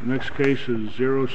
The next case is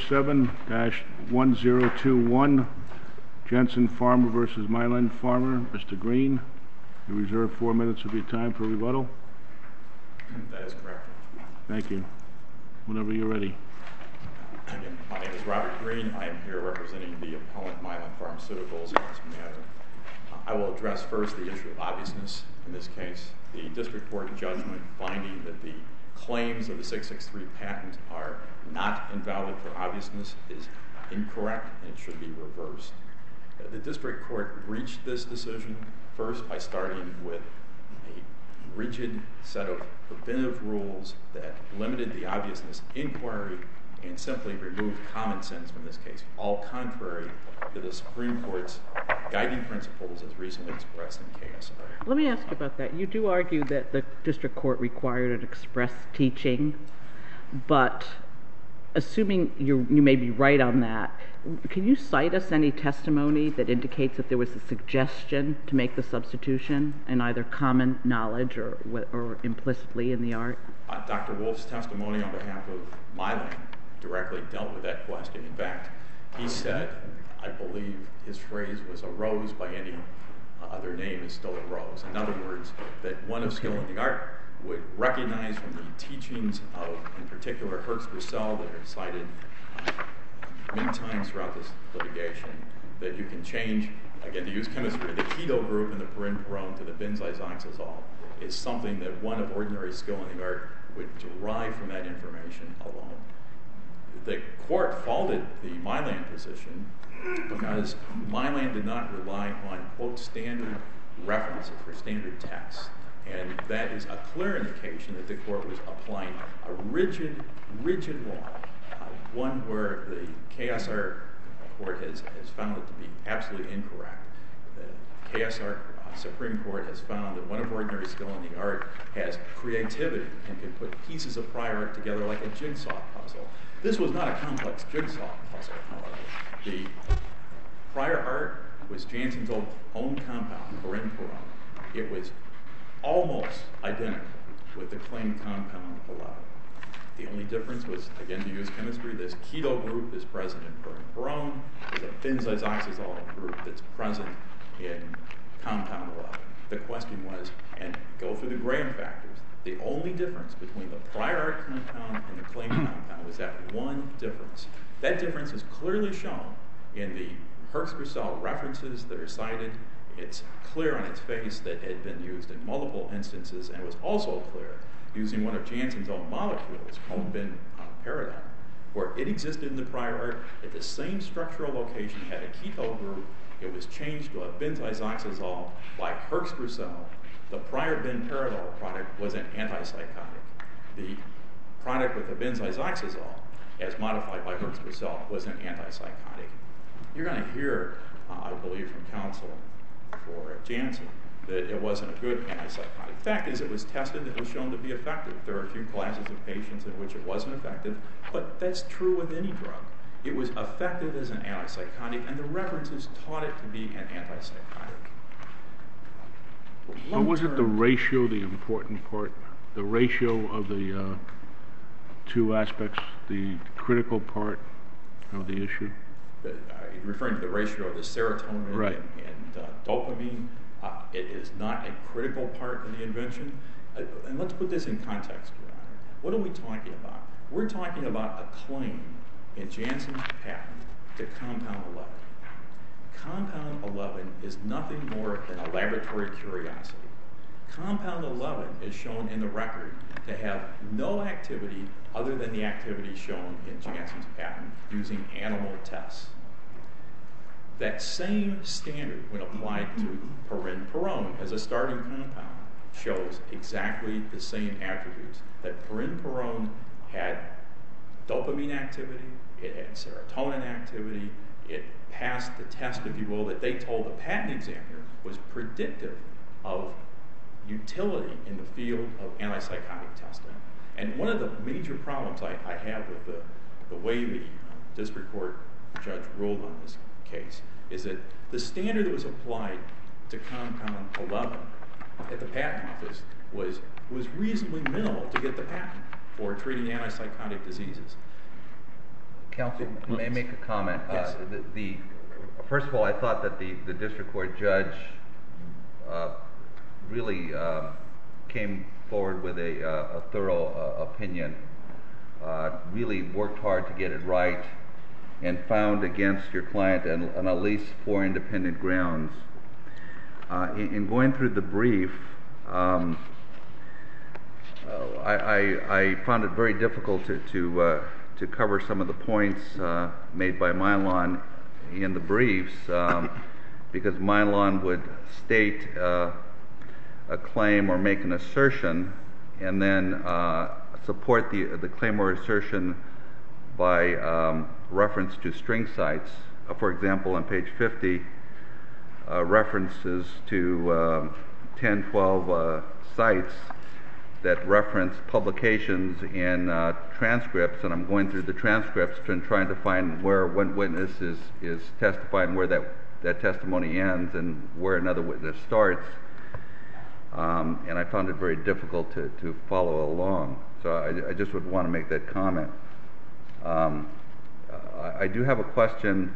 07-1021, Jensen Pharma versus Mylan Pharma. Mr. Green, you reserve 4 minutes of your time for rebuttal. That is correct. Thank you. Whenever you're ready. Again, my name is Robert Green. I am here representing the appellant Mylan Pharmaceuticals in this matter. I will address first the issue of obviousness in this case. The district court judgment finding that the claims of the 663 patent are not invalid for obviousness is incorrect and it should be reversed. The district court reached this decision first by starting with a rigid set of preventive rules that limited the obviousness inquiry and simply removed common sense from this case, all contrary to the Supreme Court's guiding principles as recently expressed in KSR. Let me ask about that. You do argue that the district court required an express teaching, but assuming you may be right on that, can you cite us any testimony that indicates that there was a suggestion to make the substitution in either common knowledge or implicitly in the art? Dr. Wolf's testimony on behalf of Mylan directly dealt with that question. In fact, he said, I believe his phrase was a rose by any other name is still a rose. In other words, that one of skill in the art would recognize from the teachings of, in particular, Hertz-Bussell that are cited many times throughout this litigation, that you can change, again, to use chemistry, the keto group in the perinperone to the benzoisoxazole is something that one of ordinary skill in the art would derive from that information alone. The court faulted the Mylan position because Mylan did not rely on, quote, standard references or standard texts. And that is a clear indication that the court was applying a rigid law, one where the KSR court has found it to be absolutely incorrect. The KSR Supreme Court has found that one of ordinary skill in the art has creativity and can put pieces of prior art together like a jigsaw puzzle. This was not a complex jigsaw puzzle, however. The prior art was Jansen's own compound, perinperone. It was almost identical with the claimed compound 11. The only difference was, again, to use chemistry, this keto group is present in perinperone. There's a benzoisoxazole group that's present in compound 11. The question was, and go through the Graham factors, the only difference between the prior art compound and the claimed compound was that one difference. That difference is clearly shown in the Hertz-Bussell references that are cited. It's clear on its face that it had been used in multiple instances, and it was also clear using one of Jansen's own molecules called benperidone, where it existed in the prior art at the same structural location, had a keto group. It was changed to a benzoisoxazole by Hertz-Bussell. The prior benperidone product was an antipsychotic. The product with the benzoisoxazole, as modified by Hertz-Bussell, was an antipsychotic. You're going to hear, I believe, from counsel for Jansen that it wasn't a good antipsychotic. The fact is, it was tested, it was shown to be effective. There are a few classes of patients in which it wasn't effective, but that's true with any drug. It was effective as an antipsychotic, and the references taught it to be an antipsychotic. But wasn't the ratio the important part? The ratio of the two aspects, the critical part of the issue? You're referring to the ratio of the serotonin and dopamine. It is not a critical part of the invention. And let's put this in context, Your Honor. What are we talking about? We're talking about a claim in Jansen's patent to compound 11. Compound 11 is nothing more than a laboratory curiosity. Compound 11 is shown in the record to have no activity other than the activity shown in Jansen's patent using animal tests. That same standard, when applied to perinperone as a starting compound, shows exactly the same attributes. That perinperone had dopamine activity, it had serotonin activity, it passed the test, if you will, that they told the patent examiner was predictive of utility in the field of antipsychotic testing. And one of the major problems I have with the way the district court judge ruled on this case is that the standard that was applied to compound 11 at the patent office was reasonably minimal to get the patent for treating antipsychotic diseases. Counsel, may I make a comment? Yes. First of all, I thought that the district court judge really came forward with a thorough opinion, really worked hard to get it right, and found against your client on at least 4 independent grounds. In going through the brief, I found it very difficult to cover some of the points made by Mylon in the briefs, because Mylon would state a claim or make an assertion and then support the claim or assertion by reference to string cites. For example, on page 50, references to 10, 12 cites that reference publications and transcripts, and I'm going through the transcripts and trying to find where one witness is testifying, where that testimony ends and where another witness starts, and I found it very difficult to follow along. So I just would want to make that comment. I do have a question.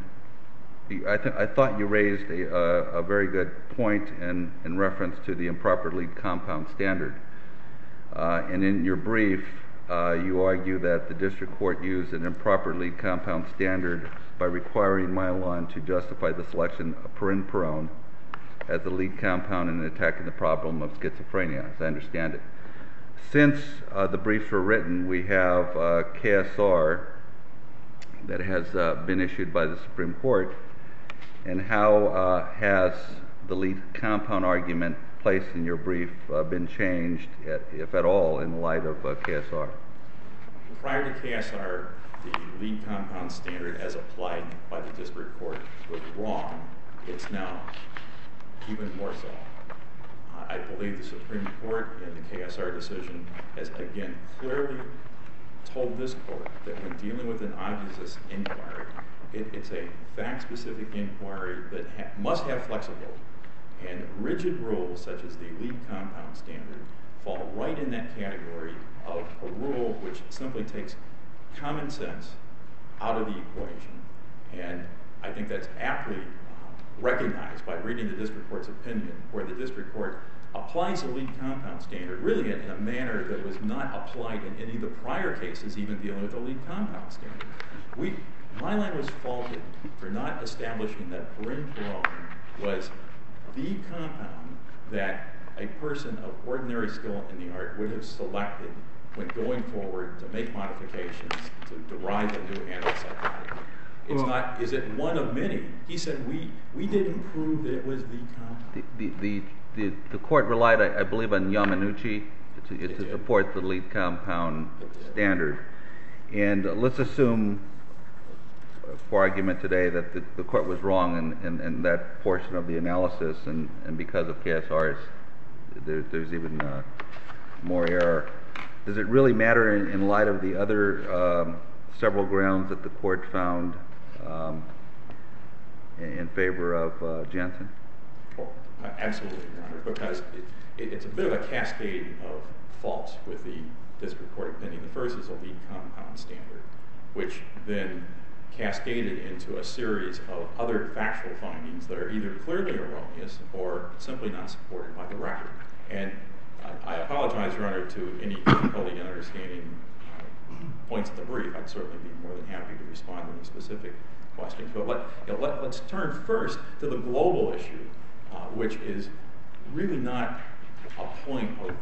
I thought you raised a very good point in reference to the improper lead compound standard. And in your brief, you argue that the district court used an improper lead compound standard by requiring Mylon to justify the selection of perinperone as the lead compound in attacking the problem of schizophrenia, as I understand it. Since the briefs were written, we have KSR that has been issued by the Supreme Court. And how has the lead compound argument placed in your brief been changed, if at all, in light of KSR? Prior to KSR, the lead compound standard as applied by the district court was wrong. It's now even more so. I believe the Supreme Court in the KSR decision has again clearly told this court that when dealing with an obviousness inquiry, it's a fact-specific inquiry that must have flexibility. And rigid rules such as the lead compound standard fall right in that category of a rule which simply takes common sense out of the equation. And I think that's aptly recognized by reading the district court's opinion, where the district court applies the lead compound standard really in a manner that was not applied in any of the prior cases, even dealing with the lead compound standard. Mylon was faulted for not establishing that perinperone was the compound that a person of ordinary skill in the art would have selected when going forward to make modifications to derive a new antipsychotic. It's not, is it one of many? He said, we didn't prove that it was the compound. The court relied, I believe, on Yamanuchi to support the lead compound standard. And let's assume, for argument today, that the court was wrong in that portion of the analysis, and because of KSR, there's even more error. Does it really matter in light of the other several grounds that the court found in favor of Jensen? Absolutely, Your Honor, because it's a bit of a cascade of faults with the district court opinion. The first is a lead compound standard, which then cascaded into a series of other factual findings that are either clearly erroneous or simply not supported by the record. And I apologize, Your Honor, to any difficulty in understanding points of the brief. I'd certainly be more than happy to respond to any specific questions. But let's turn first to the global issue, which is really not a point of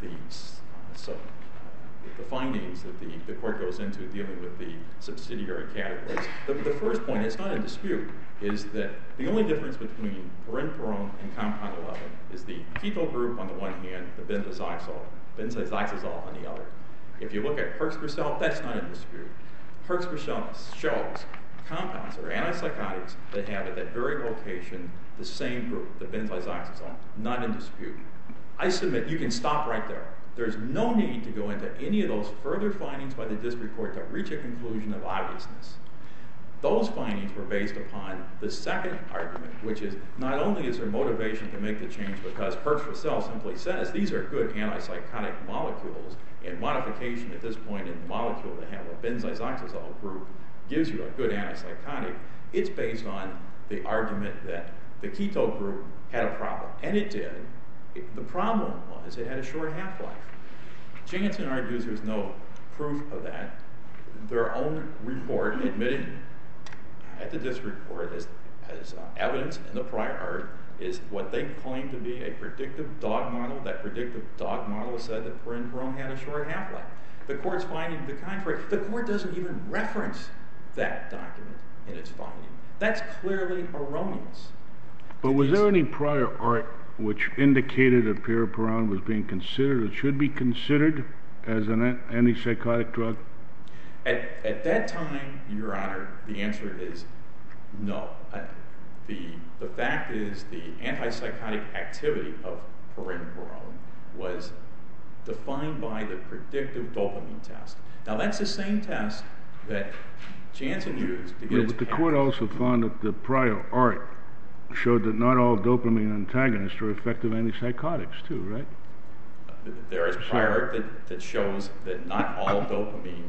the findings that the court goes into dealing with the subsidiary categories. The first point, it's not in dispute, is that the only difference between perinperone and compound 11 is the keto group on the one hand, the benzoxazole on the other. If you look at Herxhausen, that's not in dispute. Herxhausen shows compounds or antipsychotics that have at that very location the same group, the benzoxazole, not in dispute. I submit you can stop right there. There's no need to go into any of those further findings by the district court to reach a conclusion of obviousness. Those findings were based upon the second argument, which is not only is there motivation to make the change because Herxhausen simply says these are good antipsychotic molecules, and modification at this point in the molecule to have a benzoxazole group gives you a good antipsychotic, it's based on the argument that the keto group had a problem. And it did. The problem was it had a short half-life. Janssen argues there's no proof of that. Their own report admitted at the district court as evidence in the prior art is what they claim to be a predictive dog model. That predictive dog model said that Perrin-Perron had a short half-life. The court's finding the contrary. The court doesn't even reference that document in its finding. That's clearly erroneous. But was there any prior art which indicated that Perrin-Perron was being considered or should be considered as an antipsychotic drug? At that time, Your Honor, the answer is no. The fact is the antipsychotic activity of Perrin-Perron was defined by the predictive dopamine test. Now, that's the same test that Janssen used to get its But the patent. court also found that the prior art showed that not all dopamine antagonists are effective antipsychotics too, right? There is prior art that shows that not all dopamine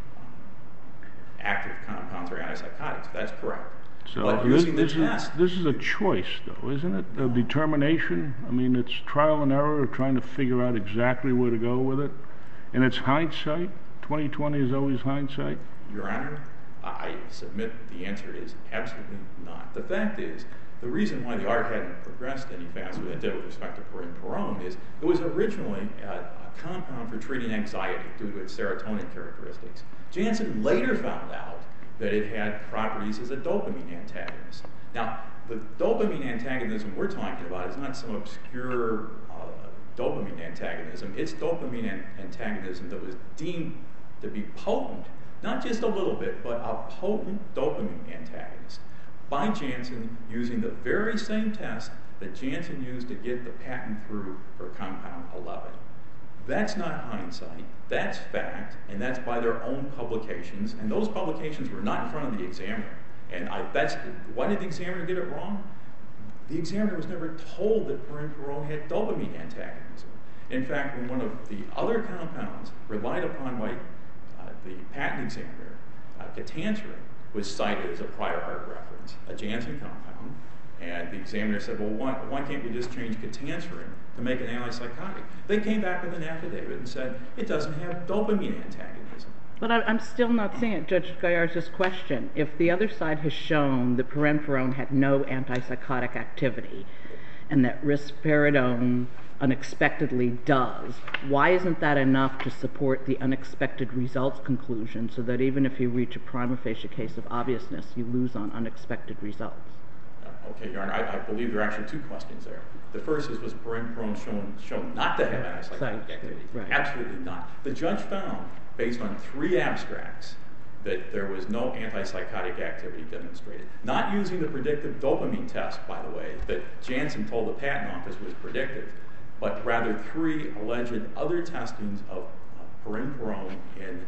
active compounds are antipsychotics. That's correct. So But using the test, this is a choice, though, isn't it? A determination. I mean, it's trial and error of trying to figure out exactly where to go with it. And it's hindsight. 20/20 is always hindsight. Your Honor, I submit the answer is absolutely not. The fact is, the reason why the art hadn't progressed any faster than it did with respect to Perrin-Perron is it was originally a compound for treating anxiety due to its serotonin characteristics. Janssen later found out that it had properties as a dopamine antagonist. Now, the dopamine antagonism we're talking about is not some obscure dopamine antagonism. It's dopamine antagonism that was deemed to be potent, not just a little bit, but a potent dopamine antagonist by Janssen using the very same test that Janssen used to get the patent through for compound 11. That's not hindsight, that's fact, and that's by their own publications, and those publications were not in front of the examiner. And why did the examiner get it wrong? The examiner was never told that Perrin-Perron had dopamine antagonism. In fact, when one of the other compounds relied upon by the patent examiner, ketanserin, was cited as a prior art reference, a Janssen compound, and the examiner said, well, why can't we just change ketanserin to make an antipsychotic? They came back with an affidavit and said, it doesn't have dopamine antagonism. But I'm still not seeing it, Judge Gallard's question. If the other side has shown that Perrin-Perron had no antipsychotic activity and that risperidone unexpectedly does, why isn't that enough to support the unexpected results conclusion so that even if you reach a prima facie case of obviousness, you lose on unexpected results? Okay, Your Honor, I believe there are actually two questions there. The first is, was Perrin-Perron shown not to have antipsychotic activity? Right. Absolutely not. The judge found, based on 3 abstracts, that there was no antipsychotic activity demonstrated. Not using the predictive dopamine test, by the way, that Janssen told the patent office was predictive, but rather 3 alleged other testings of Perrin-Perron in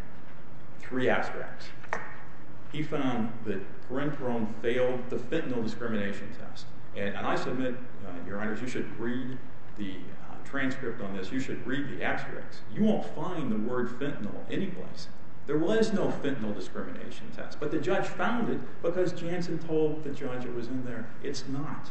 3 abstracts. He found that Perrin-Perron failed the fentanyl discrimination test. And I submit, Your Honors, you should read the transcript on this. You should read the abstracts. You won't find the word fentanyl anyplace. There was no fentanyl discrimination test, but the judge found it because Janssen told the judge it was in there. It's not.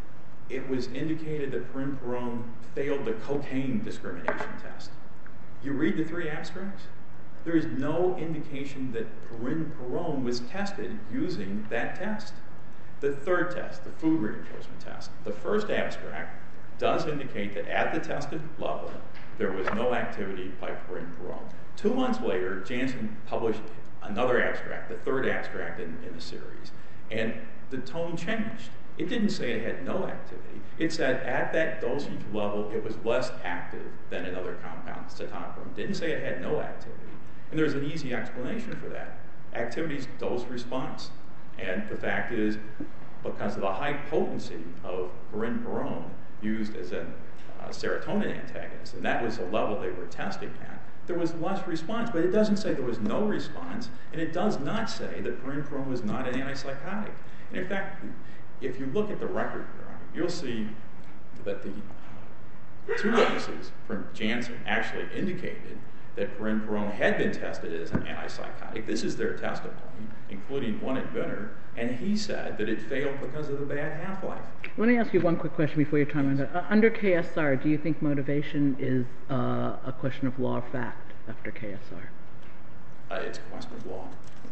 It was indicated that Perrin-Perron failed the cocaine discrimination test. You read the 3 abstracts? There is no indication that Perrin-Perron was tested using that test. The third test, the food reinforcement test, the first abstract does indicate that at the tested level, there was no activity by Perrin-Perron. 2 months later, Janssen published another abstract, the third abstract in the series, and the tone changed. It didn't say it had no activity. It said at that dosage level, it was less active than another compound, cetacoprim. It didn't say it had no activity. And there's an easy explanation for that. Activity is dose response. And the fact is, because of the high potency of Perrin-Perron used as a serotonin antagonist, and that was the level they were testing at, there was less response. But it doesn't say there was no response, and it does not say that Perrin-Perron was not an antipsychotic. And in fact, if you look at the record, you'll see that the 2 witnesses from Janssen actually indicated that parinperone had been tested as an antipsychotic. This is their testimony, including one inventor, and he said that it failed because of the bad half-life. Let me ask you one quick question before your time runs out. Under KSR, do you think motivation is a question of law or fact after KSR? It's a question of law.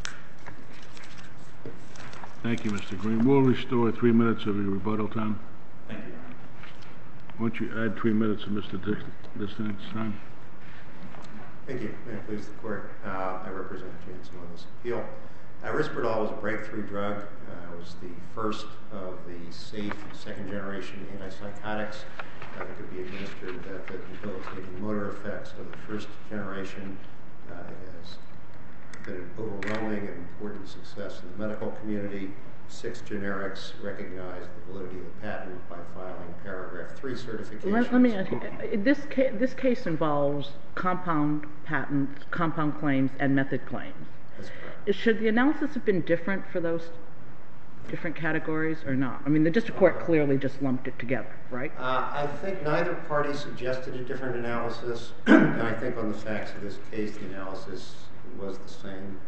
Thank you, Mr. Green. We'll restore 3 minutes of your rebuttal time. Thank you, Your Honor. Why don't you add 3 minutes of Mr. Dixon's time? Thank you. May it please the Court. I represent Janssen on this appeal. Risperdal was a breakthrough drug. It was the first of the safe second-generation antipsychotics that could be administered without the debilitating motor effects of the first generation. It has been an overwhelming and important success in the medical community. 6 generics recognized the validity of the patent by filing paragraph 3 certifications. Let me ask you, this case involves compound patents, compound claims, and method claims. That's correct. Should the analysis have been different for those different categories or not? I mean, the district court clearly just lumped it together, right? I think neither party suggested a different analysis, and I think on the facts of this case, the analysis was the same.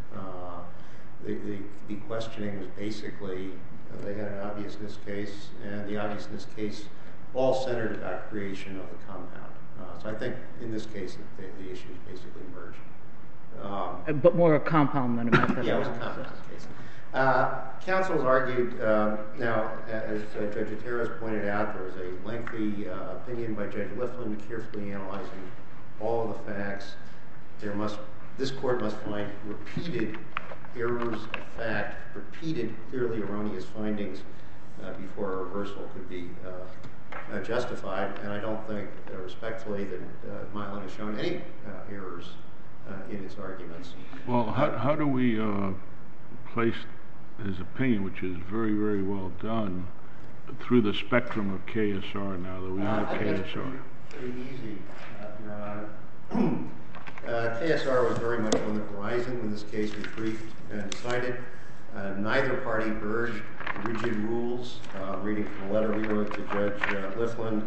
The questioning was basically, they had an obviousness case, and the obviousness case all centered about creation of the compound. So I think in this case, the issues basically merged. But more a compound than a method. Yeah, it was a compound case. Counsels argued, now, as Judge Otero pointed out, there was a lengthy opinion by Judge Liflin carefully analyzing all of the facts. This court must find repeated errors of fact, repeated clearly erroneous findings before a reversal could be justified. And I don't think, respectfully, that Mylan has shown any errors in its arguments. Well, how do we place his opinion, which is very, very well done, through the spectrum of KSR now that we have KSR? I think that's pretty easy, Your Honor. KSR was very much on the horizon when this case was briefed and decided. Neither party urged rigid rules. Reading from a letter we wrote to Judge Liflin,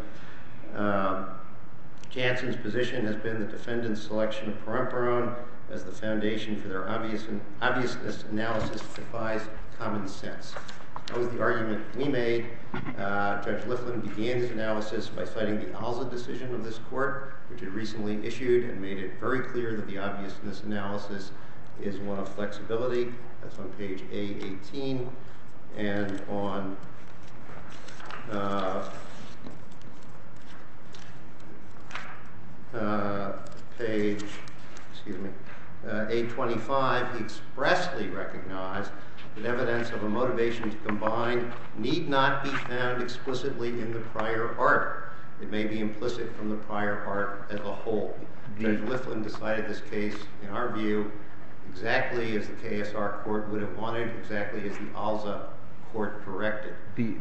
Janssen's position has been the defendant's selection of parenperone as the foundation for their obviousness analysis defies common sense. That was the argument we made. Judge Liflin began his analysis by citing the Alza decision of this court, which had recently issued and made it very clear that the obviousness analysis is one of flexibility. That's on page A18. And on page A25, he expressly recognized that evidence of a motivation to combine need not be found explicitly in the prior art. It may be implicit from the prior art as a whole. Judge Liflin decided this case, in our view, exactly as the KSR court would have wanted, exactly as the Alza court corrected.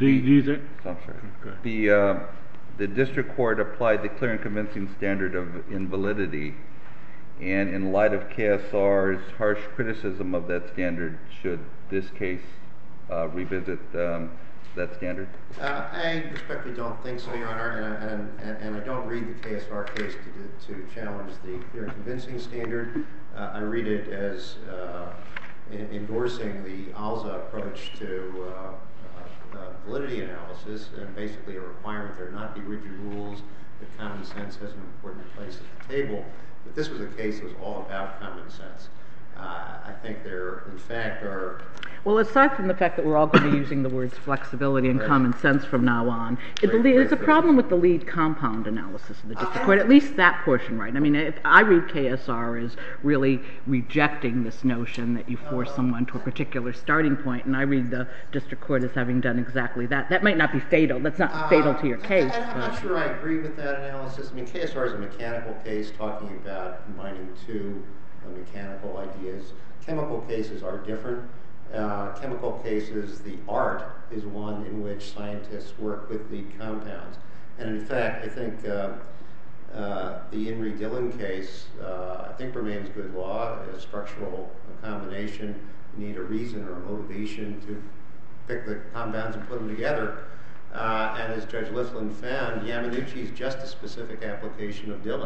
The district court applied the clear and convincing standard of invalidity, and in light of KSR's harsh criticism of that standard, should this case revisit that standard? I respectfully don't think so, Your Honor, and I don't read the KSR case to challenge the clear and convincing standard. I read it as endorsing the Alza approach to validity analysis, and basically a requirement there not be rigid rules, that common sense has an important place at the table. But this was a case that was all about common sense. I think there, in fact, are... Well, aside from the fact that we're all going to be using the words flexibility and common sense from now on, there's a problem with the lead compound analysis of the district court, at least that portion, right? I mean, I read KSR as really rejecting this notion that you force someone to a particular starting point, and I read the district court as having done exactly that. That might not be fatal. That's not fatal to your case. I'm not sure I agree with that analysis. I mean, KSR is a mechanical case talking about combining two mechanical ideas. Chemical cases are different. Chemical cases, the art is one in which scientists work with the compounds. And in fact, I think the Henry Dillon case, I think remains good law. A structural combination, you need a reason or a motivation to pick the compounds and put them together. And as Judge Liflin found, Yamanuchi is just a specific application of Dillon.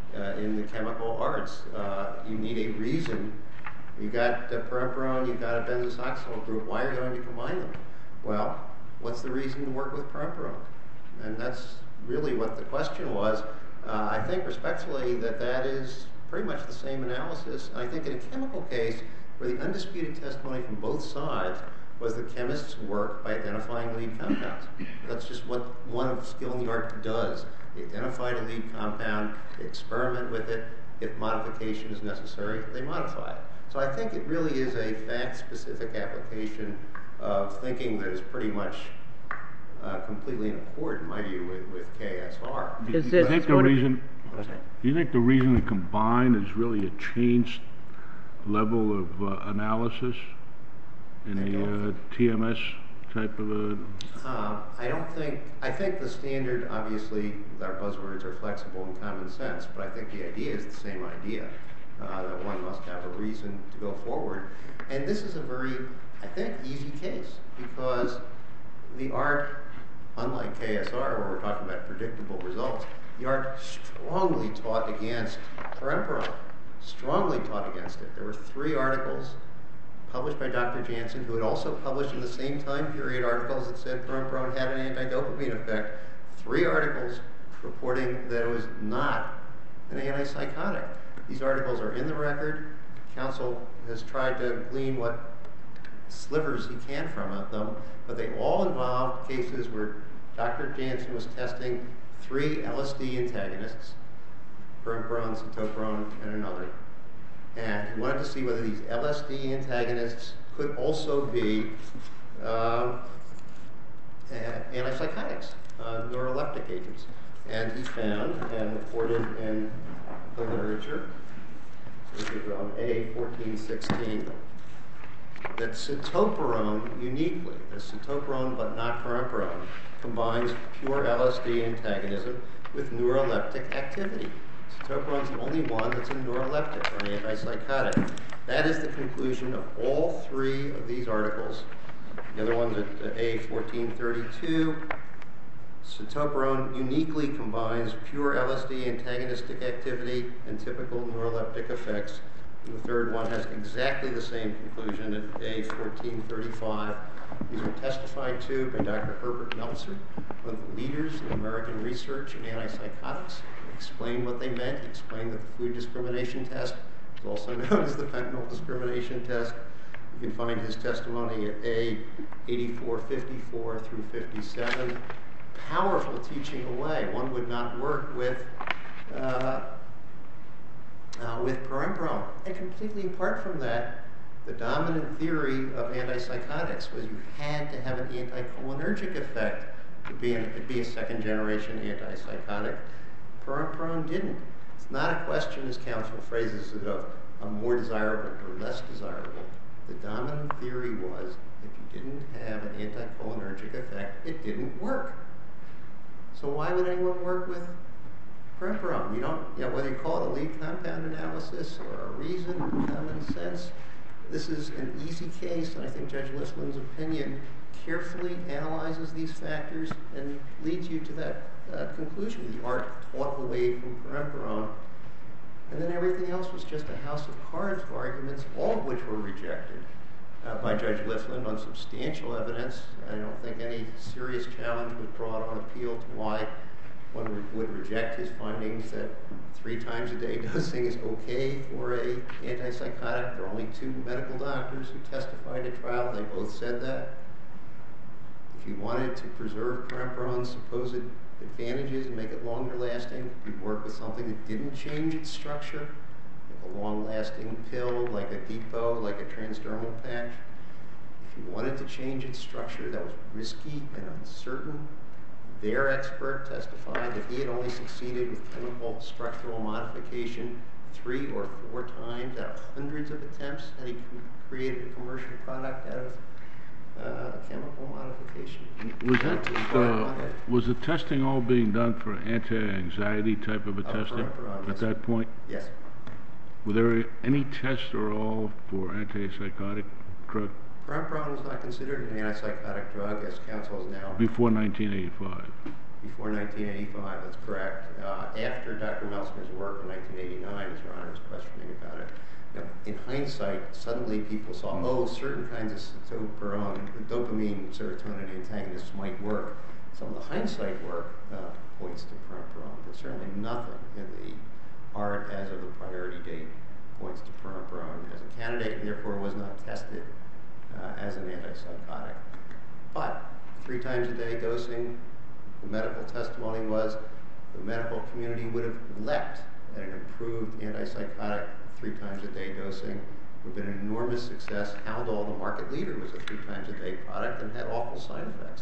in the chemical arts. You need a reason. You got peramperone, you've got a benzoxyl group. Why are you going to combine them? Well, what's the reason to work with peramperone? And that's really what the question was. I think respectfully that is pretty much the same analysis. I think in a chemical case where the undisputed testimony from both sides was that chemists work by identifying lead compounds. That's just what one of skill in the art does. They identify a lead compound, they experiment with it. If modification is necessary, they modify it. So I think it really is a fact-specific application of thinking that is pretty much completely in accord, in my view, with KSR. Do you think the reason to combine is really a changed level of analysis in the TMS type of a... I think the standard, obviously, our buzzwords are flexible and common sense, but I think the idea is the same idea, that one must have a reason to go forward. And this is a very, I think, easy case, because the art, unlike KSR, where we're talking about predictable results, the art strongly taught against peramperone, strongly taught against it. There were 3 articles published by Dr. Jansen, who had also published in the same time period articles that said peramperone had an anti-dopamine effect. 3 articles reporting that it was not an antipsychotic. These articles are in the record. Counsel has tried to glean what slivers he can from them, but they all involve cases where Dr. Jansen was testing 3 LSD antagonists, peramperone, cetoperone, and another. And he wanted to see whether these LSD antagonists could also be antipsychotics, neuroleptic agents. And he found, and reported in the literature, which is on A1416, that cetoperone uniquely, the cetoperone but not peramperone, combines pure LSD antagonism with neuroleptic activity. Cetoperone is the only one that's a neuroleptic or an antipsychotic. That is the conclusion of all 3 of these articles. The other one's at A1432. Cetoperone uniquely combines pure LSD antagonistic activity and typical neuroleptic effects. And the third one has exactly the same conclusion at A1435. These were testified to by Dr. Herbert Meltzer, one of the leaders in American research in antipsychotics. He explained what they meant. He explained that the food discrimination test is also known as the fentanyl discrimination test. You can find his testimony at A8454 through 57. Powerful teaching away. One would not work with peramperone. And completely apart from that, the dominant theory of antipsychotics was you had to have an anticholinergic effect to be a second-generation antipsychotic. Peramperone didn't. It's not a question, as counsel phrases it, of a more desirable or less desirable. The dominant theory was if you didn't have an anticholinergic effect, it didn't work. So why would anyone work with peramperone? You don't, whether you call it a lead compound analysis or a reason, common sense, this is an easy case, and I think Judge Listman's opinion carefully analyzes these factors and leads you to that conclusion. The art taught away from peramperone, and then everything else was just a house of cards of arguments, all of which were rejected by Judge Listman on substantial evidence. I don't think any serious challenge was brought on appeal to why one would reject his findings that 3 times a day dosing is okay for an antipsychotic. There are only 2 medical doctors who testified at trial. They both said that. If you wanted to preserve peramperone's supposed advantages and make it longer lasting, you'd work with something that didn't change its structure, like a long-lasting pill, like a depot, like a transdermal patch. If you wanted to change its structure, that was risky and uncertain. Their expert testified that he had only succeeded with chemical structural modification 3 or 4 times out of hundreds of attempts that he created a commercial product out of chemical modification. Was the testing all being done for anti-anxiety type of a testing at that point? Yes. Were there any tests at all for antipsychotic drug? Peramperone was not considered an antipsychotic drug, as counsel is now. Before 1985? before 1985, that's correct. After Dr. Meltzner's work in 1989, as Your Honor was questioning about it, in hindsight, suddenly people saw, certain kinds of dopamine serotonin antagonists might work. Some of the hindsight work points to peramperone, but certainly nothing in the art as of the priority date points to peramperone as a candidate, and therefore was not tested as an antipsychotic. But 3 times a day dosing, the medical testimony was the medical community would have leapt at an improved antipsychotic 3 times a day dosing. Would have been an enormous success. Haldol, the market leader, was a 3 times a day product and had awful side effects.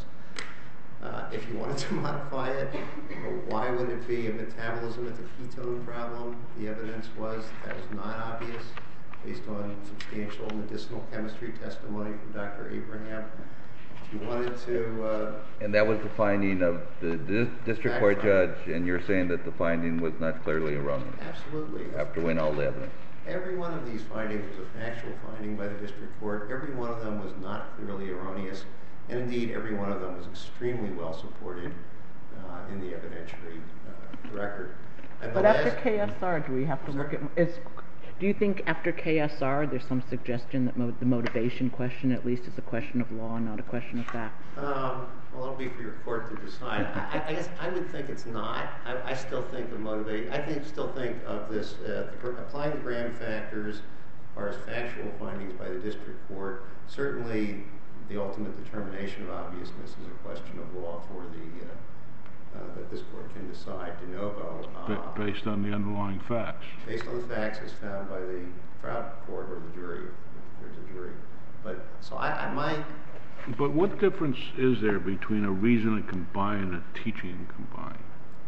If you wanted to modify it, why would it be a metabolism at the ketone problem? The evidence was that was not obvious based on substantial medicinal chemistry testimony from Dr. Abraham. If you wanted to... and that was the finding of the district court judge, and you're saying that the finding was not clearly erroneous? Absolutely. After weighing all the evidence? Every one of these findings was a factual finding by the district court. Every one of them was not clearly erroneous. And indeed, every one of them was extremely well supported in the evidentiary record. But after KSR, do we have to look at... Do you think after KSR there's some suggestion that the motivation question at least is a question of law and not a question of fact? Well, it'll be for your court to decide. I guess I would think it's not. I still think of motivation. Still think of this, applying the Graham factors as far as factual findings by the district court. Certainly, the ultimate determination of obviousness is a question of law for that this court can decide de novo. Based on the underlying facts. Based on the facts as found by the trial court or the jury, if there's a jury. But But what difference is there between a reason to combine and a teaching and combine?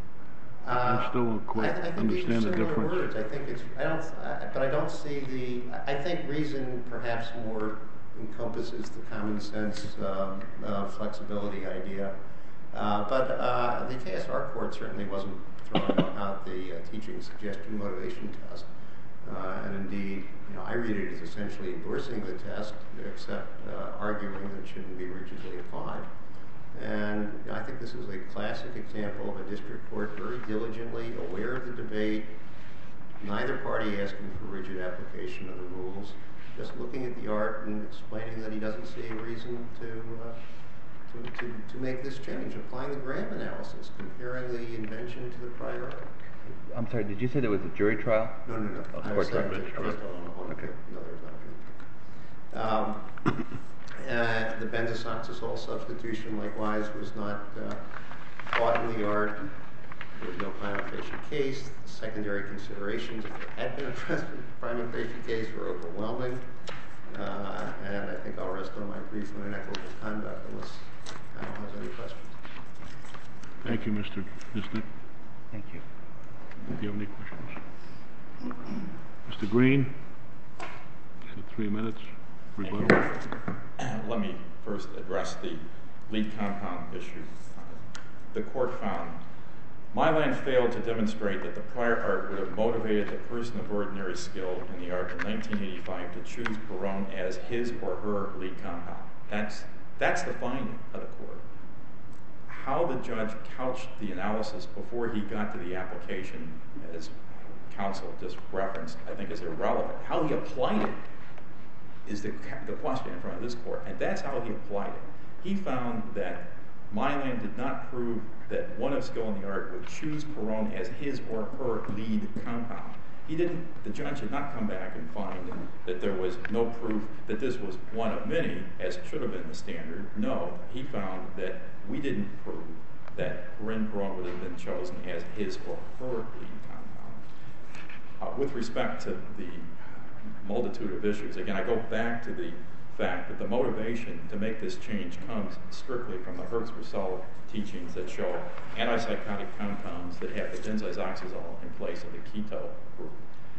I still don't quite understand the difference. Words. I think it's. But I don't see the. I think reason perhaps more encompasses the common sense flexibility idea. But the KSR court certainly wasn't throwing out the teaching suggestion motivation test. And indeed, I read it as essentially endorsing the test, except arguing that it shouldn't be rigidly applied. And I think this is a classic example of a district court very diligently aware of the debate, neither party asking for rigid application of the rules, just looking at the art and explaining that he doesn't see a reason to make this change, applying the Graham analysis, comparing the invention to the prior art. I'm sorry, did you say there was a jury trial? No. Of course not. Okay. No, there's not a jury trial. The benzosoxazole substitution, likewise, was not taught in the art. There was no prima facie case. The secondary considerations, if there had been a prima facie case, were overwhelming. And I think I'll rest on my brief on inequitable conduct unless anyone has any questions. Thank you, Mr. Nisnik. Thank you. Do you have any questions? Mr. Green, 3 minutes. Rebuttal. Let me first address the lead compound issue. The court found Mylan failed to demonstrate that the prior art would have motivated the person of ordinary skill in the art in 1985 to choose Perrone as his or her lead compound. That's the finding of the court. How the judge couched the analysis before he got to the application, as counsel just referenced, I think is irrelevant. How he applied it is the question in front of this court, and that's how he applied it. He found that Mylan did not prove that one of skill in the art would choose Perrone as his or her lead compound. The judge did not come back and find that there was no proof that this was one of many, as should have been the standard. No, he found that we didn't prove that Corinne Perrone would have been chosen as his or her lead compound. With respect to the multitude of issues, again, I go back to the fact that the motivation to make this change comes strictly from the Hertz-Russell teachings that show antipsychotic compounds that have the benzoxazole in place of the keto group.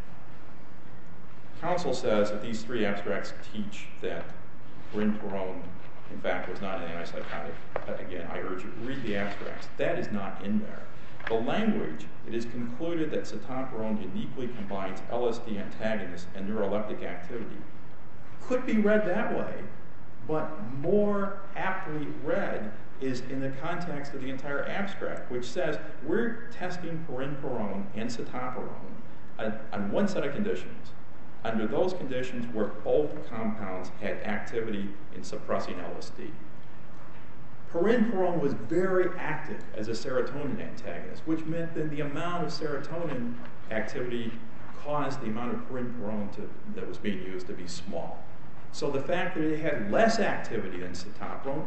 Counsel says that these 3 abstracts teach that Corinne Perrone, in fact, was not an antipsychotic. Again, I urge you to read the abstracts. That is not in there. The language, it is concluded that cetoperone uniquely combines LSD antagonists and neuroleptic activity. Could be read that way, but more aptly read is in the context of the entire abstract, which says we're testing perinperone and cetoperone on one set of conditions. Under those conditions where both compounds had activity in suppressing LSD. Perinperone was very active as a serotonin antagonist, which meant that the amount of serotonin activity caused the amount of perinperone that was being used to be small. So the fact that it had less activity than cetoperone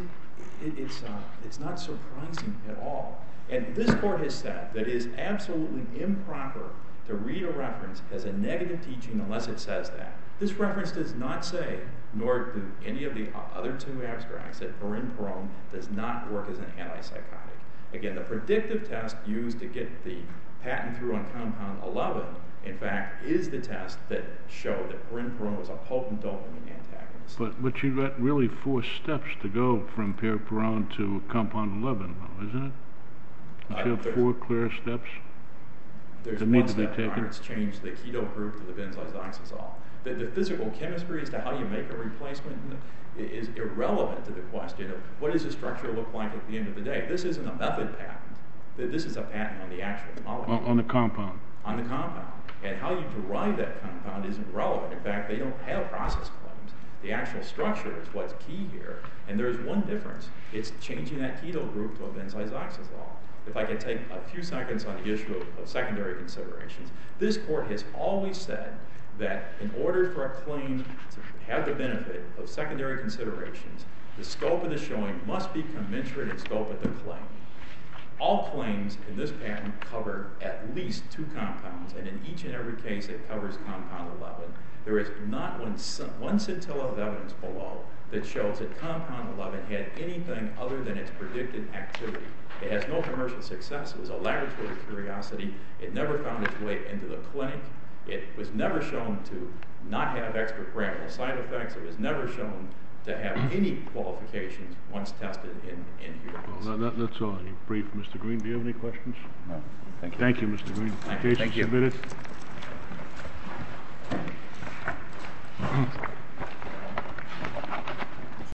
it's not surprising at all. And this court has said that it is absolutely improper to read a reference as a negative teaching unless it says that. This reference does not say, nor do any of the other two abstracts, that perinperone does not work as an antipsychotic. Again, the predictive test used to get the patent through on compound 11, in fact, is the test that showed that perinperone was a potent dopamine antagonist. But you've got really 4 steps to go from perinperone to compound 11, though, isn't it? You have 4 clear steps There's that one need to be step, taken. It's changed the keto group to the benzoisoxazole. The physical chemistry as to how you make a replacement is irrelevant to the question of what does the structure look like at the end of the day. This isn't a method patent. This is a patent on the actual molecule. On the compound. On the compound. And how you derive that compound isn't relevant. In fact, they don't have process claims. The actual structure is what's key here. And there's one difference. It's changing that keto group to a benzoisoxazole. If I could take a few seconds on the issue of secondary considerations, this court has always said that in order for a claim to have the benefit of secondary considerations, the scope of the showing must be commensurate in scope of the claim. All claims in this patent cover at least 2 compounds, and in each and every case it covers compound 11. There is not one scintilla of evidence below that shows that compound 11 had anything other than its predicted activity. It has no commercial success. It was a laboratory curiosity. It never found its way into the clinic. It was never shown to not have extrapyramidal side effects. It was never shown to have any qualifications once tested in humans. Well, that's all. You brief, Mr. Green. Do you have any questions? No. Thank you. Thank you, Mr. Green. Thank you. Case is submitted.